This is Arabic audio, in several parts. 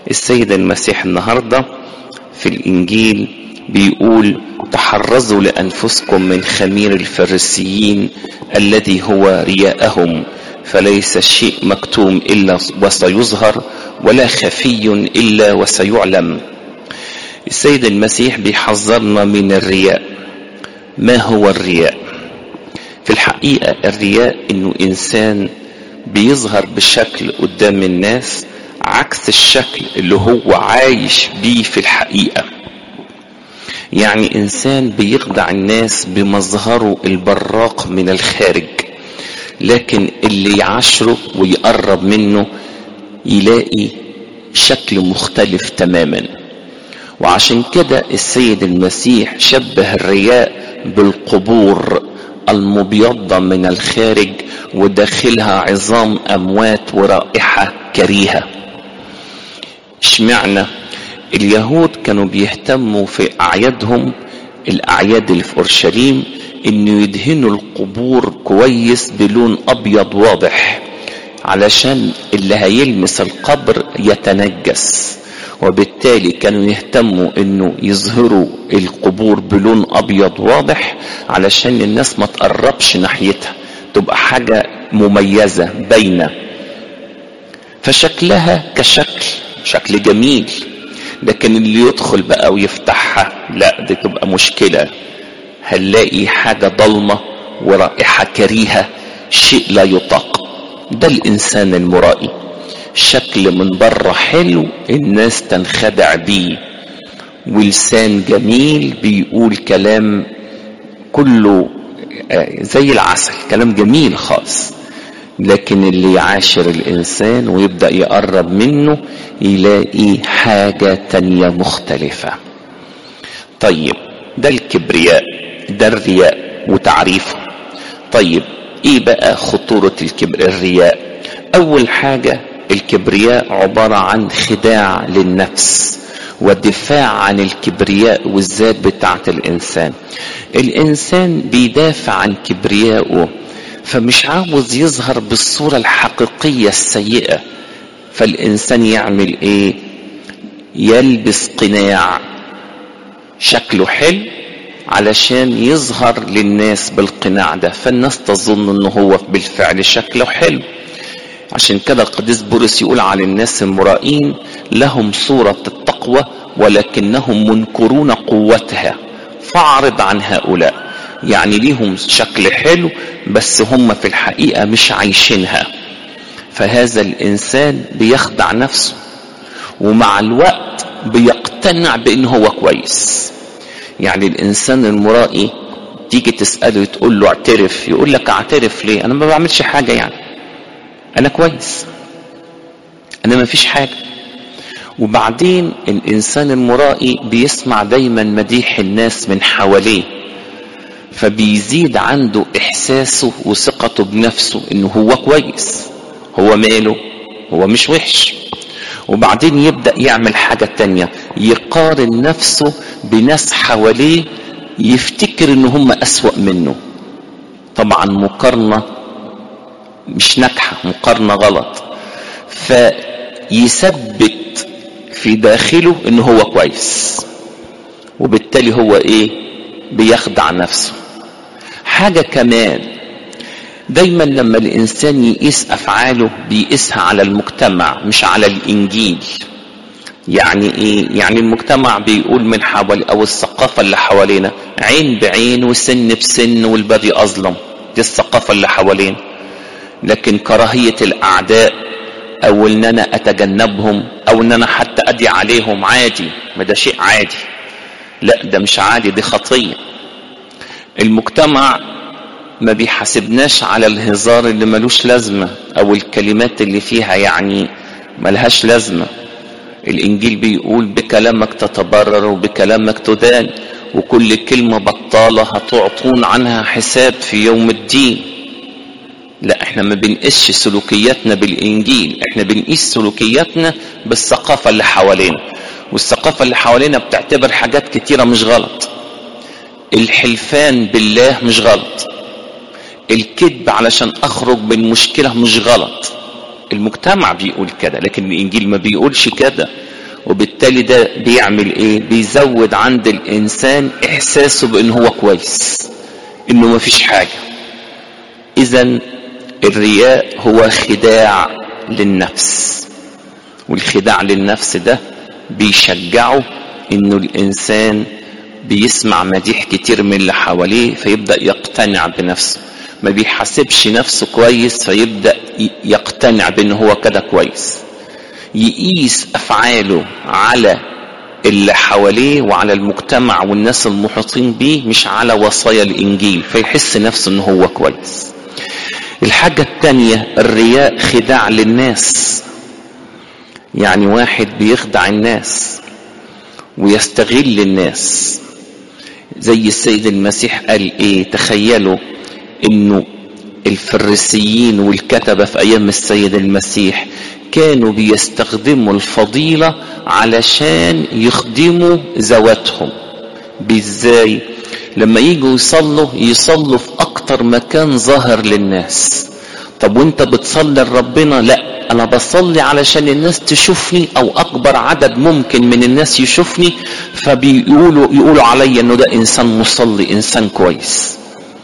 السيد المسيح النهاردة في الإنجيل بيقول: تحرزوا لأنفسكم من خمير الفريسيين الذي هو رياءهم، فليس الشيء مكتوم إلا وسيظهر، ولا خفي إلا وسيعلم. السيد المسيح بيحذرنا من الرياء. ما هو الرياء؟ في الحقيقة الرياء إنه إنسان بيظهر بشكل قدام الناس عكس الشكل اللي هو عايش بيه في الحقيقة. يعني إنسان بيخدع الناس بمظهره البراق من الخارج، لكن اللي يعاشره ويقرب منه يلاقي شكل مختلف تماما. وعشان كده السيد المسيح شبه الرياء بالقبور المبيضة من الخارج وداخلها عظام أموات ورائحة كريهة. اشمعنى؟ اليهود كانوا بيهتموا في أعيادهم، الأعياد اللي في أورشليم، إنه يدهنوا القبور كويس بلون أبيض واضح علشان اللي هيلمس القبر يتنجس، وبالتالي كانوا يهتموا إنه يظهروا القبور بلون أبيض واضح علشان الناس ما تقربش ناحيتها، تبقى حاجة مميزة باينة، فشكلها شكل جميل. لكن اللي يدخل بقى ويفتحها لا، دي تبقى مشكلة، هنلاقي حاجة ضلمة ورائحة كريهة، شيء لا يطاق. ده الإنسان المرائي، شكل من بره حلو الناس تنخدع بيه، ولسان جميل بيقول كلام كله زي العسل، كلام جميل خالص، لكن اللي يعاشر الإنسان ويبدأ يقرب منه يلاقي حاجة تانية مختلفة. طيب ده الكبرياء، ده الرياء وتعريفه. طيب ايه بقى خطورة الرياء؟ اول حاجة الكبرياء عبارة عن خداع للنفس والدفاع عن الكبرياء والذات بتاعة الإنسان. الإنسان بيدافع عن كبريائه، فمش عاوز يظهر بالصورة الحقيقية السيئة، فالإنسان يعمل ايه؟ يلبس قناع شكله حلو علشان يظهر للناس بالقناع ده، فالناس تظن انه هو بالفعل شكله حلو. عشان كده القديس بولس يقول على الناس المرائين: لهم صورة التقوى ولكنهم منكرون قوتها، فاعرض عن هؤلاء. يعني ليهم شكل حلو بس هم في الحقيقة مش عايشينها. فهذا الإنسان بيخدع نفسه، ومع الوقت بيقتنع بأنه هو كويس. يعني الإنسان المرائي تيجي تسأله تقول له اعترف، يقول لك اعترف ليه؟ أنا ما بعملش حاجة، يعني أنا كويس، أنا ما فيش حاجة. وبعدين الإنسان المرائي بيسمع دايما مديح الناس من حواليه، فبيزيد عنده إحساسه وثقته بنفسه إنه هو كويس، هو ماله، هو مش وحش. وبعدين يبدأ يعمل حاجة تانية، يقارن نفسه بناس حواليه يفتكر إن هم أسوأ منه. طبعا مقارنة مش ناجحة، مقارنة غلط، فيثبت في داخله إنه هو كويس، وبالتالي هو إيه؟ بيخدع نفسه. حاجة كمان، دايما لما الإنسان يقيس أفعاله بيقيسها على المجتمع مش على الإنجيل. يعني إيه؟ يعني المجتمع بيقول من حوالي، أو الثقافة اللي حوالينا، عين بعين وسن بسن والبدي أظلم، دي الثقافة اللي حوالينا. لكن كراهية الأعداء أو إن أنا أتجنبهم أو إن أنا حتى أدي عليهم عادي، ما ده شيء عادي. لا، ده مش عادي، دي خطية. المجتمع ما بيحاسبناش على الهزار اللي ملوش لازمة أو الكلمات اللي فيها يعني ملهاش لازمة. الإنجيل بيقول بكلامك تتبرر وبكلامك تدان، وكل كلمة بطالة هتعطون عنها حساب في يوم الدين. لا، احنا ما بنقيسش سلوكياتنا بالإنجيل، احنا بنقيس سلوكياتنا بالثقافة اللي حوالينا، والثقافة اللي حوالينا بتعتبر حاجات كتيرة مش غلط. الحلفان بالله مش غلط، الكذب علشان اخرج من مشكلة مش غلط. المجتمع بيقول كده، لكن الانجيل ما بيقولش كده. وبالتالي ده بيعمل ايه؟ بيزود عند الانسان احساسه بان هو كويس، انه مفيش حاجة. اذا الرياء هو خداع للنفس، والخداع للنفس ده بيشجعه انه الانسان بيسمع مديح كتير من اللي حواليه فيبدأ يقتنع بنفسه، ما بيحسبش نفسه كويس فيبدأ يقتنع بانه هو كده كويس، يقيس افعاله على اللي حواليه وعلى المجتمع والناس المحيطين بيه مش على وصايا الانجيل، فيحس نفسه انه هو كويس. الحاجة التانية الرياء خداع للناس، يعني واحد بيخدع الناس ويستغل الناس. زي السيد المسيح قال ايه؟ تخيلوا انه الفريسيين والكتبة في ايام السيد المسيح كانوا بيستخدموا الفضيلة علشان يخدموا ذواتهم. بازاي؟ لما يجوا يصلوا في اكتر مكان ظاهر للناس. طب وانت بتصلي لربنا؟ لا، انا بصلي علشان الناس تشوفني او اكبر عدد ممكن من الناس يشوفني، فبيقولوا عليا انه ده انسان مصلي، انسان كويس.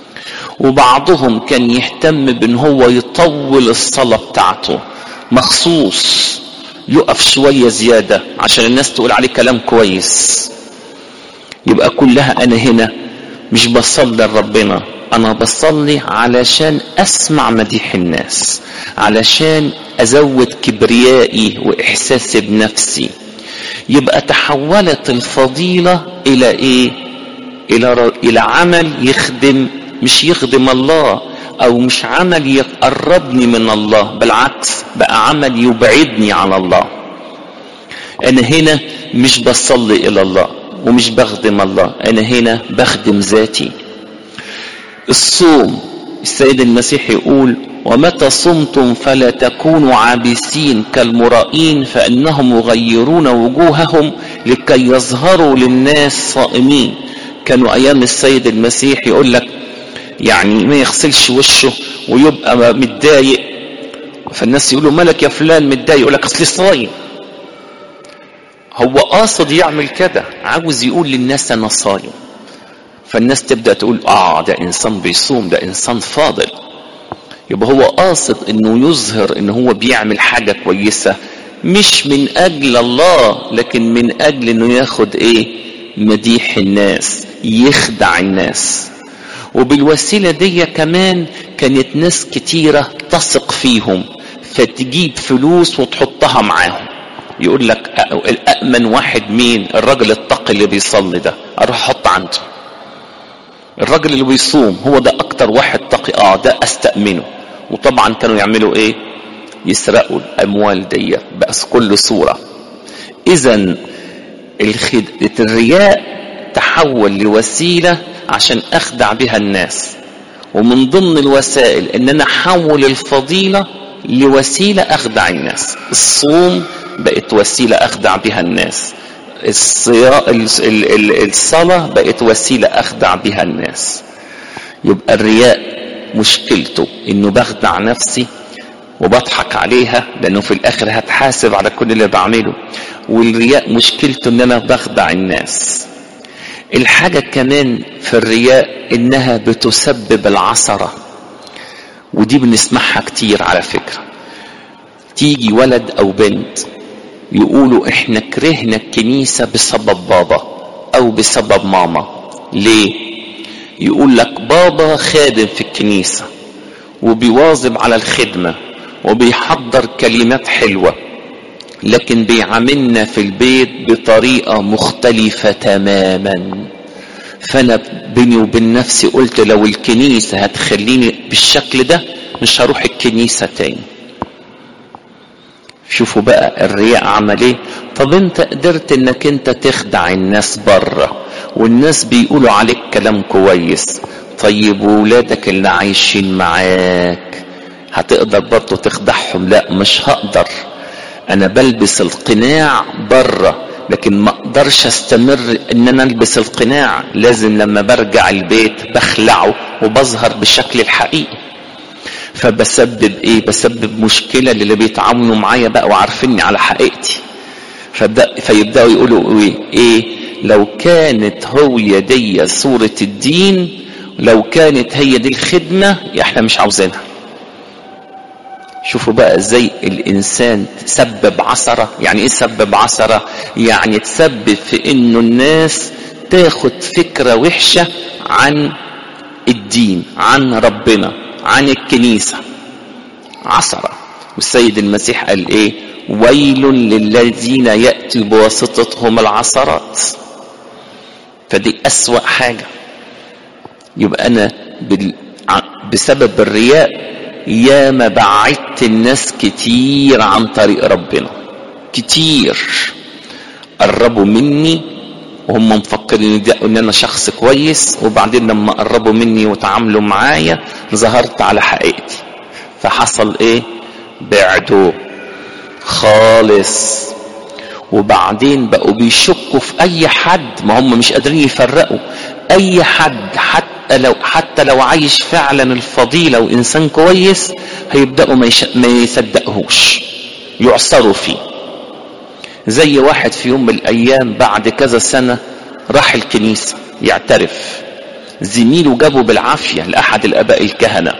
وبعضهم كان يهتم بان هو يطول الصلاة بتاعته مخصوص، يقف شوية زيادة عشان الناس تقول عليه كلام كويس. يبقى كلها انا هنا مش بصلي لربنا، انا بصلي علشان اسمع مديح الناس، علشان ازود كبريائي واحساسي بنفسي. يبقى تحولت الفضيلة الى ايه؟ الى عمل مش يخدم الله، او مش عمل يقربني من الله، بالعكس بقى عمل يبعدني عن الله. انا هنا مش بصلي الى الله ومش بخدم الله، انا هنا بخدم ذاتي. الصوم، السيد المسيح يقول ومتى صمتم فلا تكونوا عابسين كالمرائين فانهم يغيرون وجوههم لكي يظهروا للناس صائمين. كانوا ايام السيد المسيح يقول لك يعني ما يغسلش وشه ويبقى متضايق، فالناس يقولوا مالك يا فلان متضايق؟ يقول لك اصلي صايم. هو قاصد يعمل كده، عاوز يقول للناس انا صايم، فالناس تبدأ تقول ده انسان بيصوم، ده انسان فاضل. يبقى هو قاصد انه يظهر انه هو بيعمل حاجة كويسة، مش من اجل الله لكن من اجل انه ياخد مديح الناس، يخدع الناس. وبالوسيلة دي كمان كانت ناس كتيرة تثق فيهم فتجيب فلوس وتحطها معاهم. يقول لك الأأمن واحد مين؟ الراجل التقي اللي بيصلي ده، اروح احط عنده. الراجل اللي بيصوم هو ده اكتر واحد تقي، ده استأمنه. وطبعا كانوا يعملوا يسرقوا الاموال دي بأس كل صورة. اذا الرياء تحول لوسيلة عشان اخدع بها الناس، ومن ضمن الوسائل ان انا احول الفضيلة لوسيلة اخدع الناس. الصوم بقت وسيلة اخدع بها الناس، الصلاة بقت وسيلة اخدع بها الناس. يبقى الرياء مشكلته انه بخدع نفسي وبضحك عليها، لانه في الاخر هتحاسب على كل اللي بعمله. والرياء مشكلته ان انا بخدع الناس. الحاجة كمان في الرياء انها بتسبب العثرة، ودي بنسمعها كتير على فكرة. تيجي ولد او بنت يقولوا احنا كرهنا الكنيسة بسبب بابا او بسبب ماما. ليه؟ يقول لك بابا خادم في الكنيسة وبيواظب على الخدمة وبيحضر كلمات حلوة، لكن بيعاملنا في البيت بطريقة مختلفة تماما. فانا بيني وبين نفسي قلت لو الكنيسة هتخليني بالشكل ده مش هروح الكنيسة تاني. شوفوا بقى الرياء عمل ايه. طب انت قدرت انك انت تخدع الناس بره والناس بيقولوا عليك كلام كويس، طيب وولادك اللي عايشين معاك هتقدر برضو تخدعهم؟ لا، مش هقدر. انا بلبس القناع بره لكن ما اقدرش استمر ان انا البس القناع، لازم لما برجع البيت بخلعه وبظهر بشكل الحقيقي. فبسبب بسبب مشكلة اللي بيتعاملوا معايا بقى وعارفيني على حقيقتي. فيبدأوا يقولوا ايه لو كانت هي دي صورة الدين، لو كانت هي دي الخدمة، احنا مش عاوزينها. شوفوا بقى ازاي الانسان تسبب عثرة. يعني ايه تسبب عثرة؟ يعني تسبب في انه الناس تاخد فكرة وحشة عن الدين، عن ربنا، عن الكنيسة. عثرة. والسيد المسيح قال ايه؟ ويل للذين يأتي بواسطتهم العثرات. فدي أسوأ حاجة. يبقى أنا بسبب الرياء ياما بعدت الناس كتير عن طريق ربنا. كتير قربوا مني وهم مفكرين ان انا شخص كويس، وبعدين لما قربوا مني وتعاملوا معايا ظهرت على حقيقتي. فحصل ايه؟ بعدوا خالص. وبعدين بقوا بيشكوا في اي حد، ما هم مش قادرين يفرقوا اي حد، حتى لو عايش فعلا الفضيلة وانسان كويس، هيبدأوا ما يصدقهوش، يعصروا فيه. زي واحد في يوم من الايام بعد كذا سنة راح الكنيسة يعترف، زميله جابه بالعافية لأحد الآباء الكهنة،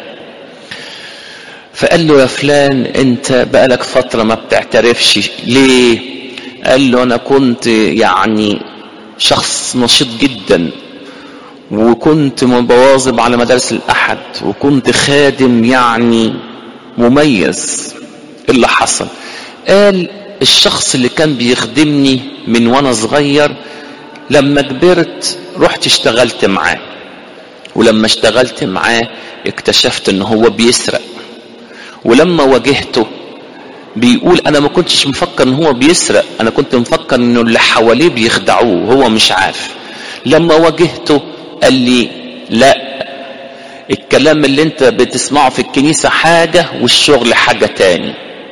فقال له يا فلان انت بقالك فترة ما بتعترفش ليه؟ قال له انا كنت يعني شخص نشيط جدا، وكنت مواظب على مدارس الأحد، وكنت خادم يعني مميز. اللي حصل قال الشخص اللي كان بيخدمني من وانا صغير لما كبرت رحت اشتغلت معاه، ولما اشتغلت معاه اكتشفت ان هو بيسرق، ولما واجهته بيقول انا ما كنتش مفكر ان هو بيسرق، انا كنت مفكر انه اللي حواليه بيخدعوه هو مش عارف. لما واجهته قال لي لا، الكلام اللي انت بتسمعه في الكنيسة حاجة والشغل حاجة تاني.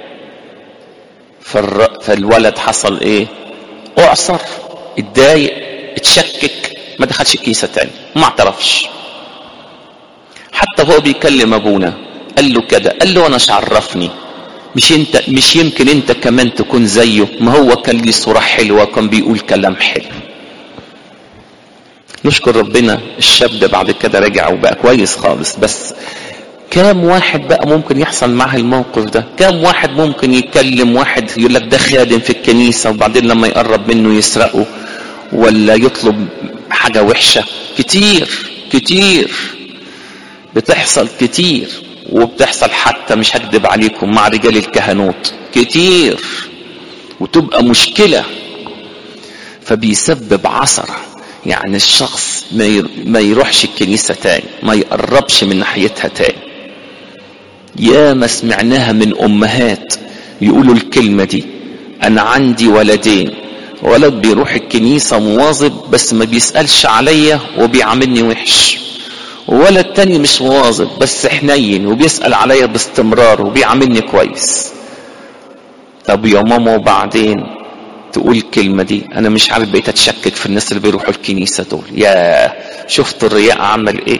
فالولد حصل ايه؟ اعصر، اتضايق، اتشكك، ما دخلش الكنيسة تاني، ما اعترفش. حتى هو بيكلم ابونا قال له كده، قال له انا عرفني، مش يمكن انت كمان تكون زيه؟ ما هو كان ليه صورة حلوة، كان بيقول كلام حلو. نشكر ربنا الشاب ده بعد كده رجع وبقى كويس خالص. بس كام واحد بقى ممكن يحصل معاه الموقف ده؟ كام واحد ممكن يكلم واحد يقول لك ده خادم في الكنيسة، وبعدين لما يقرب منه يسرقه ولا يطلب حاجة وحشة؟ كتير كتير بتحصل، كتير. وبتحصل حتى مش هكذب عليكم مع رجال الكهنوت كتير، وتبقى مشكلة. فبيسبب عثرة. يعني الشخص ما يروحش الكنيسة تاني، ما يقربش من ناحيتها تاني. يا ما سمعناها من أمهات يقولوا الكلمة دي، أنا عندي ولدين، ولد بيروح الكنيسة مواظب بس ما بيسألش عليا وبيعاملني وحش، وولد تاني مش مواظب بس حنين وبيسأل عليا باستمرار وبيعاملني كويس. طب يا ماما وبعدين تقول الكلمة دي؟ انا مش عارف، بقيت اتشكك في الناس اللي بيروحوا الكنيسة دول. يا شفت الرياء عمل ايه؟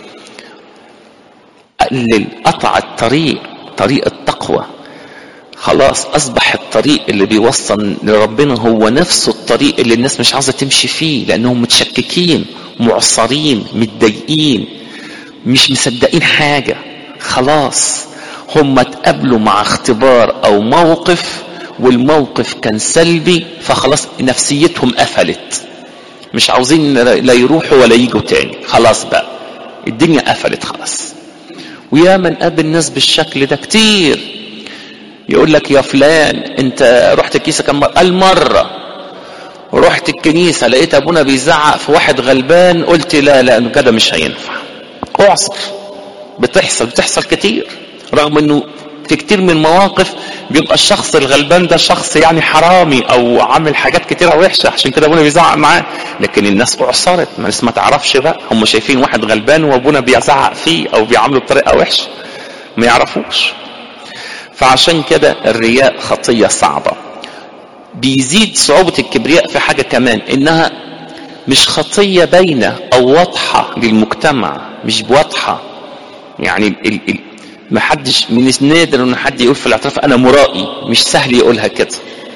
قطع الطريق، طريق التقوى. خلاص اصبح الطريق اللي بيوصل لربنا هو نفسه الطريق اللي الناس مش عاوزة تمشي فيه، لانهم متشككين، معصرين، متضايقين، مش مصدقين حاجة. خلاص هم اتقابلوا مع اختبار او موقف، والموقف كان سلبي، فخلاص نفسيتهم قفلت، مش عاوزين لا يروحوا ولا يجوا تاني. خلاص بقى الدنيا قفلت خلاص. ويا من قابل ناس بالشكل ده كتير. يقول لك يا فلان انت رحت الكنيسة كم مرة؟ قال مرة رحت الكنيسة لقيت ابونا بيزعق في واحد غلبان، قلت لا انه كده مش هينفع. اعصر. بتحصل كتير، رغم انه في كتير من المواقف بيبقى الشخص الغلبان ده شخص يعني حرامي او عامل حاجات كتيرة وحشة، عشان كده ابونا بيزعق معاه. لكن الناس اعصرت، الناس ما تعرفش بقى، هم شايفين واحد غلبان وابونا بيزعق فيه او بيعامله بطريقة وحشة، ما يعرفوش. فعشان كده الرياء خطية صعبة. بيزيد صعوبة الكبرياء في حاجة كمان، انها مش خطية باينة او واضحة للمجتمع، مش واضحة. يعني ما حدش من النادر ان حد يقول في الاعتراف انا مرائي، مش سهل يقولها كده.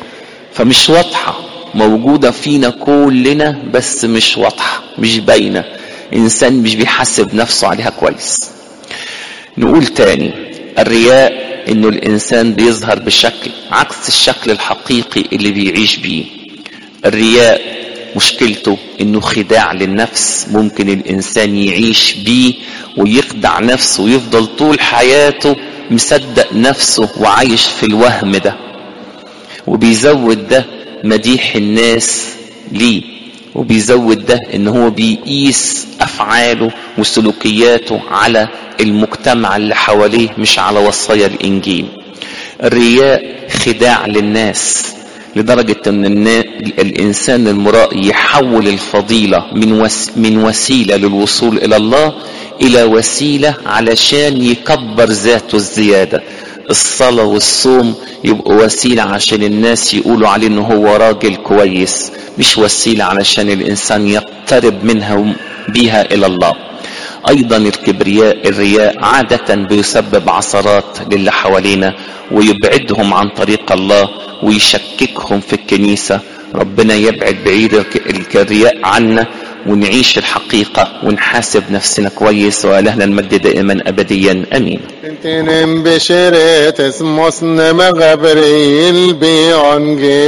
فمش واضحة، موجودة فينا كلنا بس مش واضحة، مش باينة، انسان مش بيحسب نفسه عليها كويس. نقول تاني، الرياء انه الانسان بيظهر بشكل عكس الشكل الحقيقي اللي بيعيش بيه. الرياء مشكلته انه خداع للنفس، ممكن الانسان يعيش بيه ويخدع نفسه ويفضل طول حياته مصدق نفسه وعايش في الوهم ده، وبيزود ده مديح الناس ليه، وبيزود ده ان هو بيقيس افعاله وسلوكياته على المجتمع اللي حواليه مش على وصايا الانجيل. الرياء خداع للناس لدرجة ان الانسان المرائي يحول الفضيلة من وسيلة للوصول الى الله الى وسيلة علشان يكبر ذاته الزيادة. الصلاة والصوم يبقوا وسيلة عشان الناس يقولوا عليه انه هو راجل كويس، مش وسيلة علشان الانسان يقترب منها بيها الى الله. ايضا الرياء عادة بيسبب عثرات للي حوالينا ويبعدهم عن طريق الله ويشككهم في الكنيسة. ربنا يبعد بعيد الرياء عنا ونعيش الحقيقة ونحاسب نفسنا كويس، وإلهنا المجد دائما أبديا أمين. انتن بشريت اسمه سنما غبريل بيعنجي